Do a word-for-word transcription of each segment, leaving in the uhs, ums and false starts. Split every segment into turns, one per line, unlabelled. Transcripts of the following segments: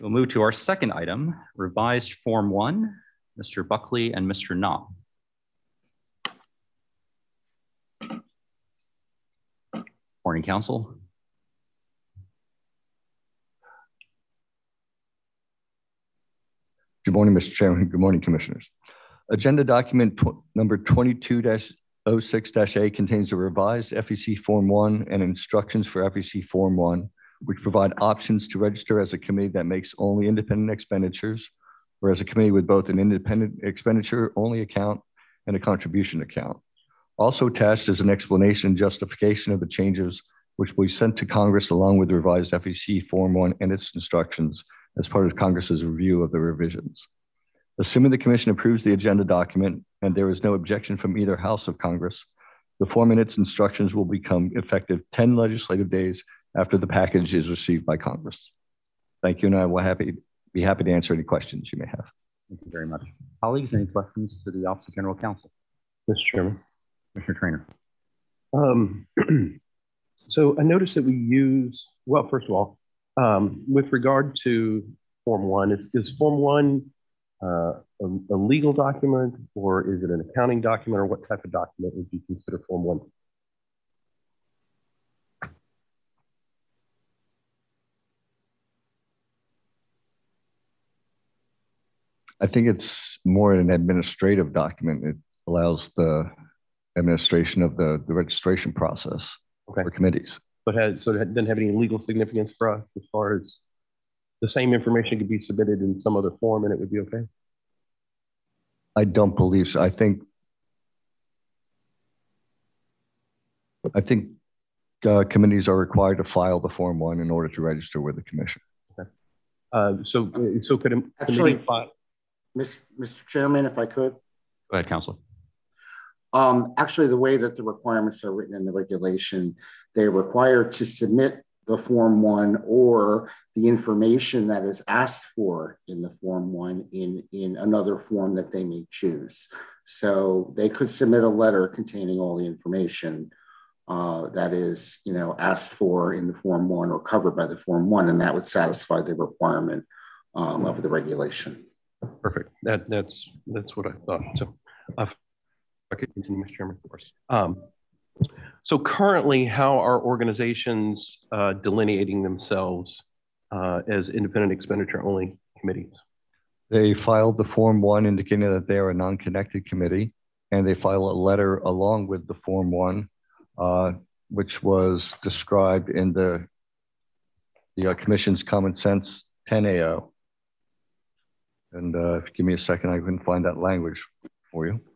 We'll move to our second item, revised Form one, Mister Buckley and Mister Knopf. Morning, Council.
Good morning, Mister Chairman. Good morning, Commissioners. Agenda document number twenty-two dash oh six dash A contains a revised F E C Form one and instructions for F E C Form one, which provide options to register as a committee that makes only independent expenditures, or as a committee with both an independent expenditure only account and a contribution account. Also attached is an explanation and justification of the changes, which will be sent to Congress along with the revised F E C Form one and its instructions as part of Congress's review of the revisions. Assuming the Commission approves the agenda document and there is no objection from either House of Congress, the form and its instructions will become effective ten legislative days after the package is received by Congress. Thank you, and I will happy, be happy to answer any questions you may have.
Thank you very much. Colleagues, any questions to the Office of General Counsel?
Mister Chairman.
Commissioner Trainer.
Um, so I noticed that we use, well, first of all, um, with regard to Form one, is, is Form one uh, a, a legal document, or is it an accounting document, or what type of document would you consider Form one?
I think it's more an administrative document. It allows the administration of the, the registration process okay. for committees.
But has, so it doesn't have any legal significance for us as far as the same information could be submitted in some other form and it would be okay?
I don't believe so. I think, I think uh, committees are required to file the Form one in order to register with the Commission.
Okay. Uh, so, so could a
Actually, file? Mister Chairman, if I could.
Go ahead, Councilor.
Um, actually, the way that the requirements are written in the regulation, they're required to submit the Form one or the information that is asked for in the Form one in, in another form that they may choose. So they could submit a letter containing all the information uh, that is, you know, asked for in the Form one or covered by the Form one, and that would satisfy the requirement um, of the regulation.
Perfect. That, that's, that's what I thought. So uh, I could continue, Mister Chairman, of course. Um, so currently, how are organizations uh, delineating themselves uh, as independent expenditure only committees?
They filed the Form one indicating that they are a non-connected committee, and they file a letter along with the Form one, uh, which was described in the, the uh, Commission's Common Sense ten A O. And uh, if you give me a second, I couldn't find that language for you.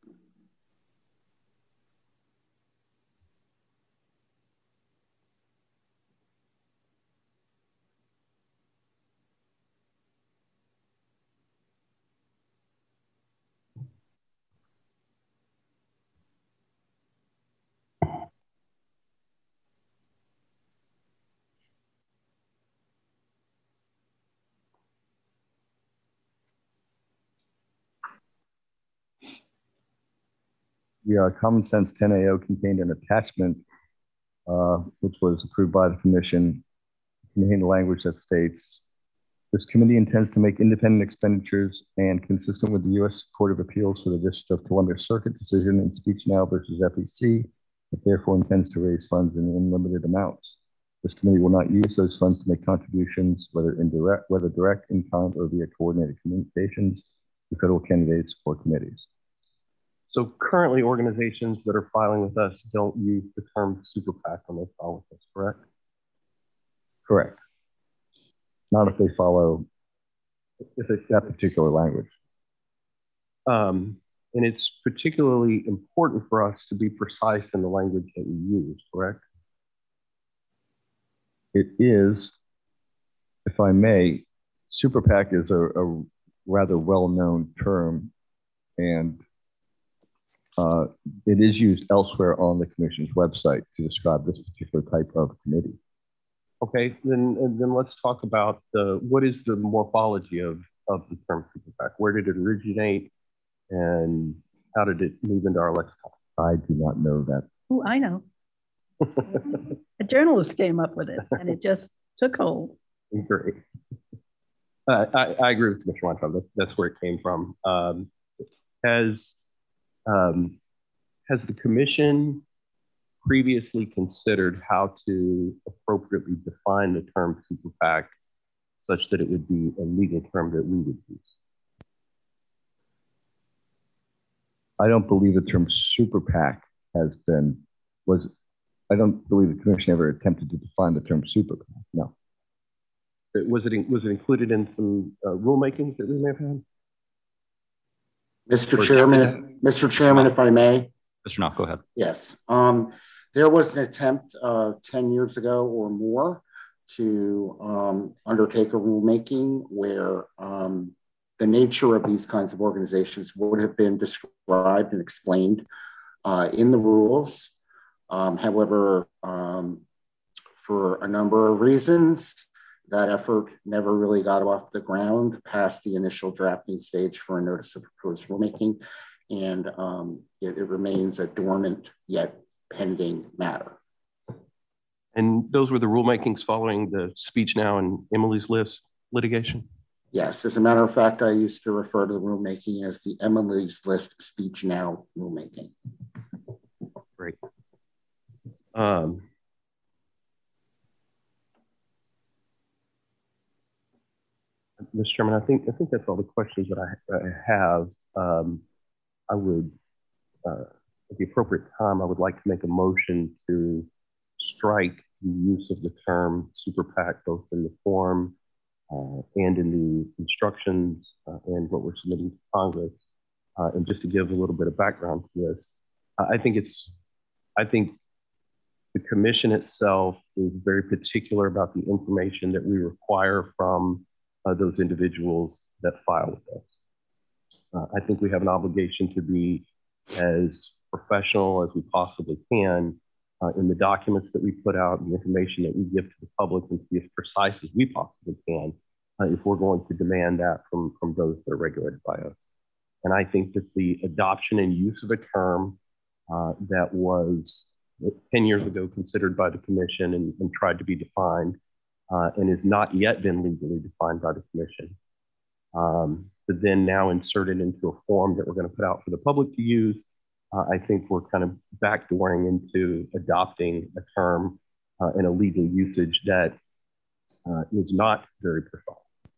The uh, Common Sense ten A O contained an attachment uh, which was approved by the Commission, containing language that states, this committee intends to make independent expenditures and consistent with the U S Court of Appeals for the District of Columbia Circuit decision in Speech Now versus F E C, it therefore intends to raise funds in unlimited amounts. This committee will not use those funds to make contributions, whether indirect, whether direct, in kind, or via coordinated communications to federal candidates or committees.
So currently organizations that are filing with us don't use the term super PAC when they file with us, correct?
Correct. Not if they follow if it's that particular language.
Um, and it's particularly important for us to be precise in the language that we use, correct?
It is, if I may, super PAC is a, a rather well-known term, and Uh, it is used elsewhere on the Commission's website to describe this particular type of committee.
Okay, then then let's talk about the, what is the morphology of, of the term super PAC? Where did it originate and how did it move into our lexicon?
I do not know that.
Oh, I know. A journalist came up with it and it just took hold.
Great. Uh, I, I agree with Commissioner Weintraub. That's, that's where it came from. Um, has, um, has the commission previously considered how to appropriately define the term super PAC such that it would be a legal term that we would use?
I don't believe the term super PAC has been, was, I don't believe the commission ever attempted to define the term super PAC, no.
Was it, was it included in some uh, rulemakings that we may have had?
Mister Chairman, Mister Chairman, if I may.
Mister Knopf, go ahead.
Yes. Um, there was an attempt uh, ten years ago or more to um, undertake a rulemaking where um, the nature of these kinds of organizations would have been described and explained uh, in the rules. Um, however, um, for a number of reasons, that effort never really got off the ground past the initial drafting stage for a notice of proposed rulemaking, and um, it, it remains a dormant yet pending matter.
And those were the rulemakings following the Speech Now and Emily's List litigation?
Yes, as a matter of fact, I used to refer to the rulemaking as the Emily's List Speech Now rulemaking.
Great. Um, Mister Chairman, I think I think that's all the questions that I, I have. Um, I would, uh, at the appropriate time, I would like to make a motion to strike the use of the term super PAC both in the form uh, and in the instructions uh, and what we're submitting to Congress. Uh, and just to give a little bit of background to this, I think it's, I think the commission itself is very particular about the information that we require from uh, those individuals that file with us. Uh, I think we have an obligation to be as professional as we possibly can uh, in the documents that we put out and the information that we give to the public, and to be as precise as we possibly can uh, if we're going to demand that from, from those that are regulated by us. And I think that the adoption and use of a term uh, that was ten years ago considered by the commission and, and tried to be defined uh, and has not yet been legally defined by the commission, um, but then now inserted into a form that we're going to put out for the public to use, uh, I think we're kind of backdooring into adopting a term uh, and a legal usage that uh, is not very precise.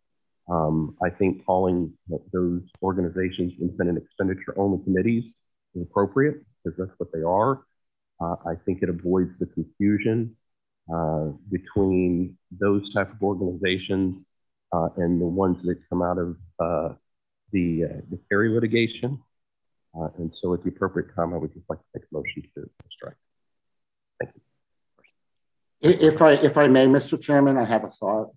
Um, I think calling those organizations independent expenditure only committees is appropriate, because that's what they are. Uh, I think it avoids the confusion uh, between those type of organizations uh, and the ones that come out of uh, the, uh, the Kerry litigation. Uh, and so at the appropriate time, I would just like to make a motion to, to strike. Thank you.
If I, if I may, Mister Chairman, I have a thought.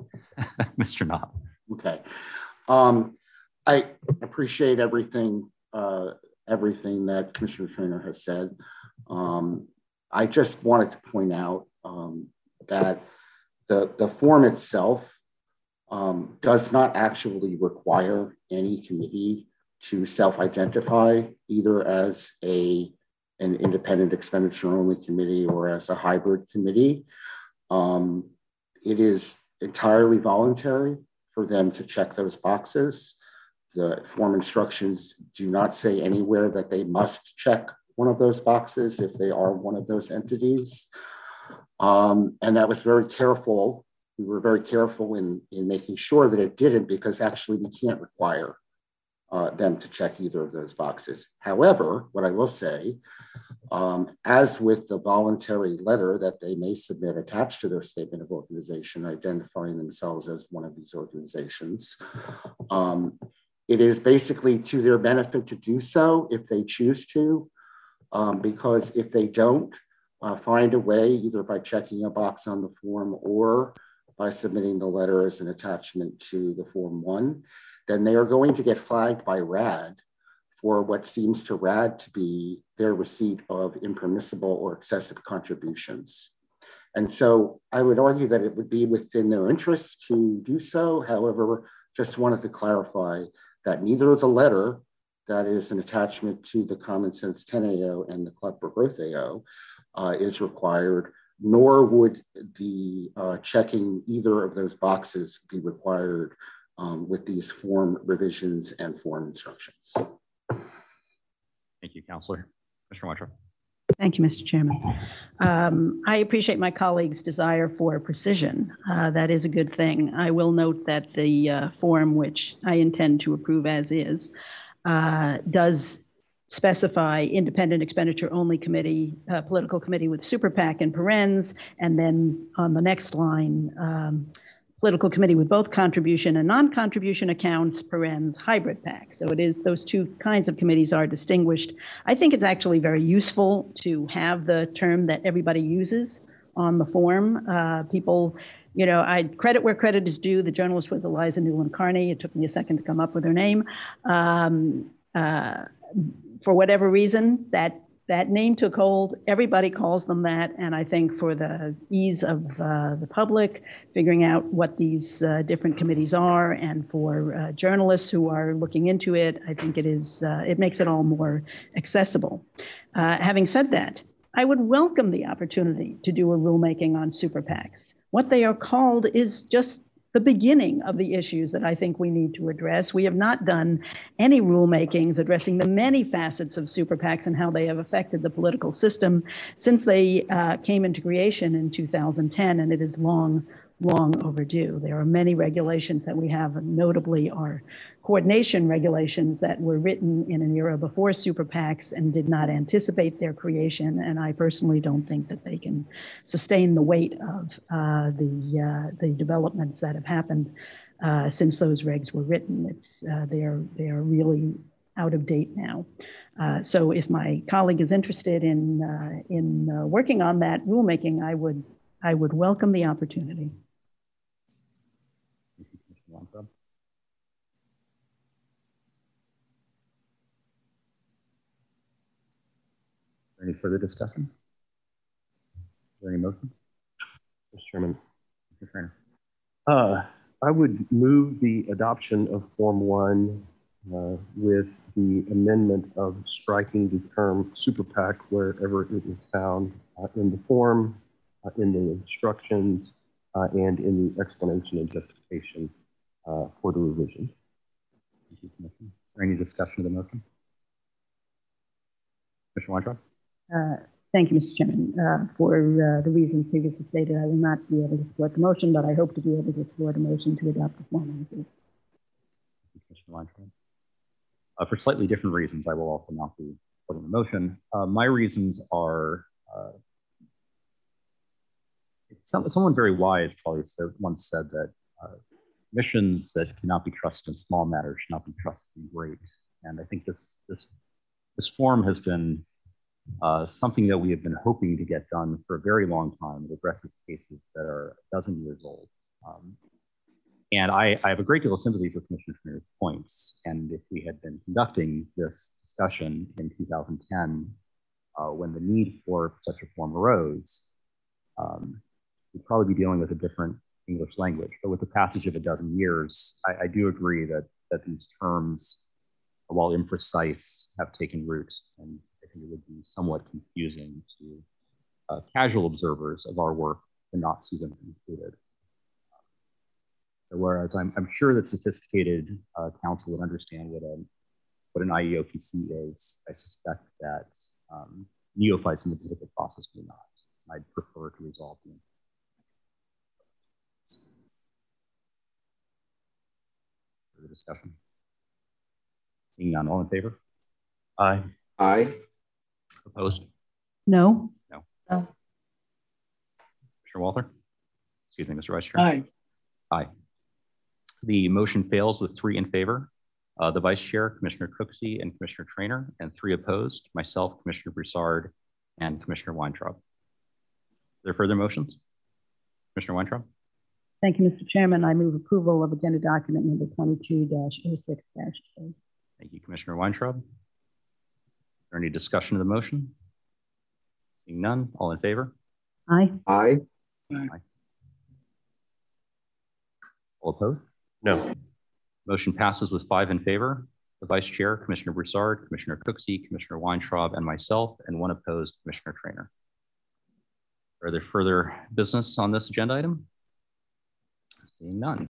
Mister Knopf.
Okay. Um, I appreciate everything, uh, everything that Commissioner Trainer has said. Um, I just wanted to point out um, that the, the form itself um, does not actually require any committee to self-identify either as a, an independent expenditure only committee or as a hybrid committee. Um, it is entirely voluntary for them to check those boxes. The form instructions do not say anywhere that they must check one of those boxes if they are one of those entities. Um, and that was very careful. We were very careful in, in making sure that it didn't, because actually we can't require uh, them to check either of those boxes. However, what I will say, um, as with the voluntary letter that they may submit attached to their statement of organization, identifying themselves as one of these organizations, um, it is basically to their benefit to do so if they choose to. Um, because if they don't uh, find a way, either by checking a box on the form or by submitting the letter as an attachment to the Form one, then they are going to get flagged by RAD for what seems to RAD to be their receipt of impermissible or excessive contributions. And so I would argue that it would be within their interest to do so. However, just wanted to clarify that neither the letter that is an attachment to the Common Sense ten A O and the Club for Growth A O uh, is required, nor would the uh, checking either of those boxes be required um, with these form revisions and form instructions.
Thank you, Councilor. Commissioner Weintraub.
Thank you, Mister Chairman. Um, I appreciate my colleague's desire for precision. Uh, that is a good thing. I will note that the uh, form, which I intend to approve as is, uh, does specify independent expenditure only committee, uh, political committee with super PAC in parens, and then on the next line, um, political committee with both contribution and non-contribution accounts, parens, hybrid PAC. So it is, those two kinds of committees are distinguished. I think it's actually very useful to have the term that everybody uses on the form. Uh, people, you know, I credit where credit is due. The journalist was Eliza Newland Carney. It took me a second to come up with her name. Um, uh, for whatever reason, that That name took hold. Everybody calls them that. And I think for the ease of uh, the public, figuring out what these uh, different committees are, and for uh, journalists who are looking into it, I think it is, uh, it makes it all more accessible. Uh, having said that, I would welcome the opportunity to do a rulemaking on super PACs. What they are called is just the beginning of the issues that I think we need to address. We have not done any rulemakings addressing the many facets of super PACs and how they have affected the political system since they uh, came into creation in two thousand ten, and it is long, long overdue. There are many regulations that we have, and notably our coordination regulations that were written in an era before super PACs and did not anticipate their creation. And I personally don't think that they can sustain the weight of uh, the, uh, the developments that have happened uh, since those regs were written. It's, uh, they are, they are really out of date now. Uh, so if my colleague is interested in, uh, in uh, working on that rulemaking, I would, I would welcome the opportunity.
Any further discussion? Are there any motions?
Mister Chairman.
Mister Trainer.
Uh, I would move the adoption of Form one uh, with the amendment of striking the term super PAC wherever it is found uh, in the form, uh, in the instructions, uh, and in the explanation and justification uh, for the revision.
Thank you, Commissioner. Is there any discussion of the motion? Commissioner Weintraub?
Uh, thank you, Mister Chairman. Uh, for uh, the reasons previously stated, I will not be able to support the motion, but I hope to be able to support a motion to adopt the form as is.
Commissioner Weintraub. Uh, for slightly different reasons, I will also not be supporting the motion. Uh, my reasons are, uh, some, someone very wise probably said, once said that uh, missions that cannot be trusted in small matters should not be trusted in great. And I think this, this, this form has been Uh, something that we have been hoping to get done for a very long time. It addresses cases that are a dozen years old. Um, and I, I have a great deal of sympathy for Commissioner Schneer's points. And if we had been conducting this discussion in two thousand ten, uh, when the need for such a form arose, um, we'd probably be dealing with a different English language. But with the passage of a dozen years, I, I do agree that, that these terms, while imprecise, have taken root. And it would be somewhat confusing to uh, casual observers of our work to not see them included. So whereas I'm, I'm sure that sophisticated uh, counsel would understand what, a, what an I E O P C is, I suspect that um, neophytes in the political process may not. I'd prefer to resolve them. Further discussion? Seeing none, all in favor?
Aye.
Aye.
Opposed?
No.
No.
No.
Mister Walther? Excuse me, Mister Vice Chair.
Aye.
Aye. The motion fails with three in favor. Uh, the Vice Chair, Commissioner Cooksey, and Commissioner Trainer, and three opposed, myself, Commissioner Broussard, and Commissioner Weintraub. Are there further motions? Commissioner Weintraub?
Thank you, Mister Chairman. I move approval of agenda document number twenty-two dash oh six dash A.
Thank you, Commissioner Weintraub. Is there any discussion of the motion? Seeing none, all in favor?
Aye.
Aye.
Aye. All opposed?
No.
Motion passes with five in favor. The Vice Chair, Commissioner Broussard, Commissioner Cooksey, Commissioner Weintraub, and myself, and one opposed, Commissioner Trainer. Are there further business on this agenda item? Seeing none.